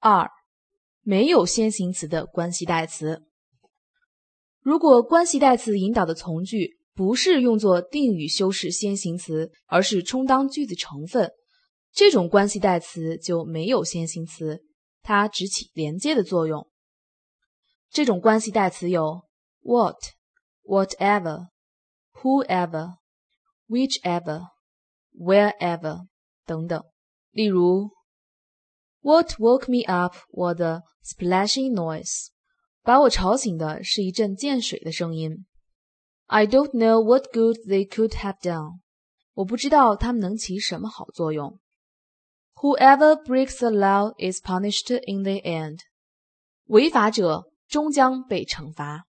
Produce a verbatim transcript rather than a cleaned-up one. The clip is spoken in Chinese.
二、没有先行词的关系代词。如果关系代词引导的从句不是用作定语修饰先行词，而是充当句子成分，这种关系代词就没有先行词，它只起连接的作用。这种关系代词有 what, whatever, whoever, whichever, wherever 等等。例如 What woke me up was the splashing noise. 把我吵醒的是一阵溅水的声音。I don't know what good they could have done. 我不知道他们能起什么好作用。Whoever breaks the law is punished in the end. 违法者终将被惩罚。